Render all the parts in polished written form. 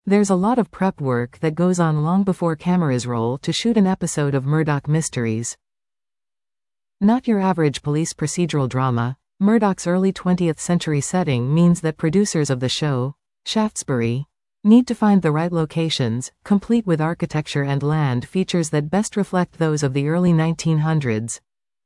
There's a lot of prep work that goes on long before cameras roll to shoot an episode of Murdoch Mysteries. Not your average police procedural drama, Murdoch's early 20th century setting means that producers of the show, Shaftesbury, need to find the right locations, complete with architecture and land features that best reflect those of the early 1900s.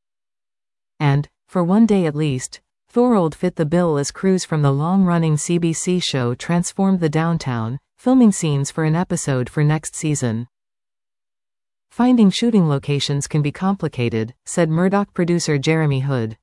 And, for one day at least, Thorold fit the bill as crews from the long-running CBC show transformed the downtown, filming scenes for an episode for next season. Finding shooting locations can be complicated, said Murdoch producer Jeremy Hood.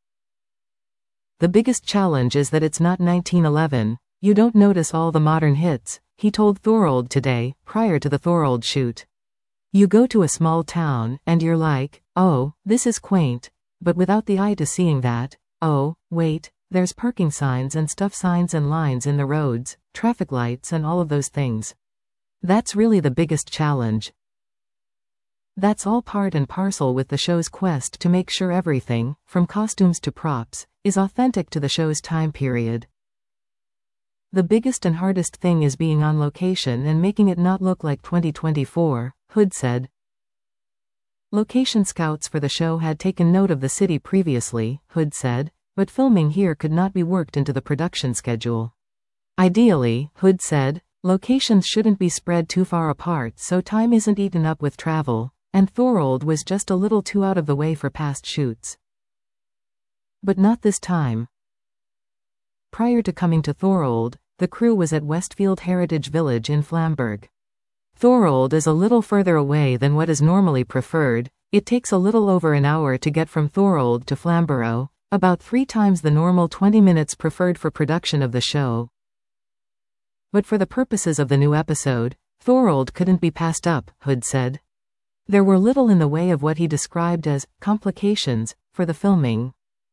The biggest challenge is that it's not 1911, you don't notice all the modern hits, he told Thorold Today, prior to the Thorold shoot. You go to a small town, and you're like, oh, this is quaint, but without the eye to seeing that, oh, wait, there's parking signs and stuff signs and lines in the roads, traffic lights and all of those things. That's really the biggest challenge. That's all part and parcel with the show's quest to make sure everything, from costumes to props, is authentic to the show's time period. The biggest and hardest thing is being on location and making it not look like 2024, Hood said. Location scouts for the show had taken note of the city previously, Hood said, but filming here could not be worked into the production schedule. Ideally, Hood said, locations shouldn't be spread too far apart so time isn't eaten up with travel, and Thorold was just a little too out of the way for past shoots. But not this time. Prior to coming to Thorold, the crew was at Westfield Heritage Village in Flamburg. Thorold is a little further away than what is normally preferred. It takes a little over an hour to get from Thorold to Flamborough, about 3 times the normal 20 minutes preferred for production of the show. But for the purposes of the new episode, Thorold couldn't be passed up, Hood said. There were little in the way of what he described as complications for the filming.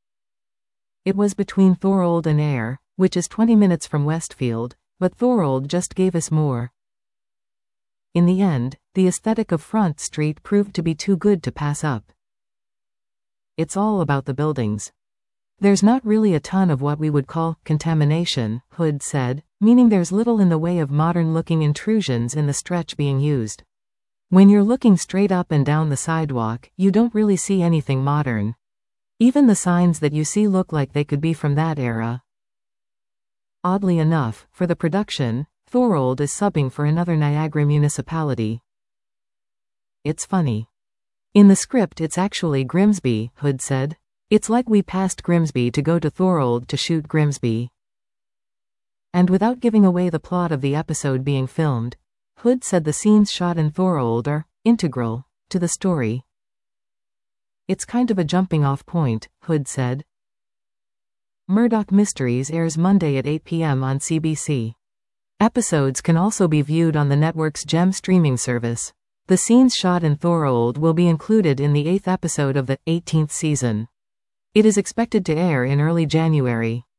It was between Thorold and Ayr, which is 20 minutes from Westfield, but Thorold just gave us more. In the end, the aesthetic of Front Street proved to be too good to pass up. It's all about the buildings. There's not really a ton of what we would call contamination, Hood said, meaning there's little in the way of modern-looking intrusions in the stretch being used. When you're looking straight up and down the sidewalk, you don't really see anything modern. Even the signs that you see look like they could be from that era. Oddly enough, for the production, Thorold is subbing for another Niagara municipality. It's funny. In the script it's actually Grimsby, Hood said. It's like we passed Grimsby to go to Thorold to shoot Grimsby. And without giving away the plot of the episode being filmed, Hood said the scenes shot in Thorold are integral to the story. It's kind of a jumping-off point, Hood said. Murdoch Mysteries airs Monday at 8 p.m. on CBC. Episodes can also be viewed on the network's Gem streaming service. The scenes shot in Thorold will be included in the 8th episode of the 18th season. It is expected to air in early January.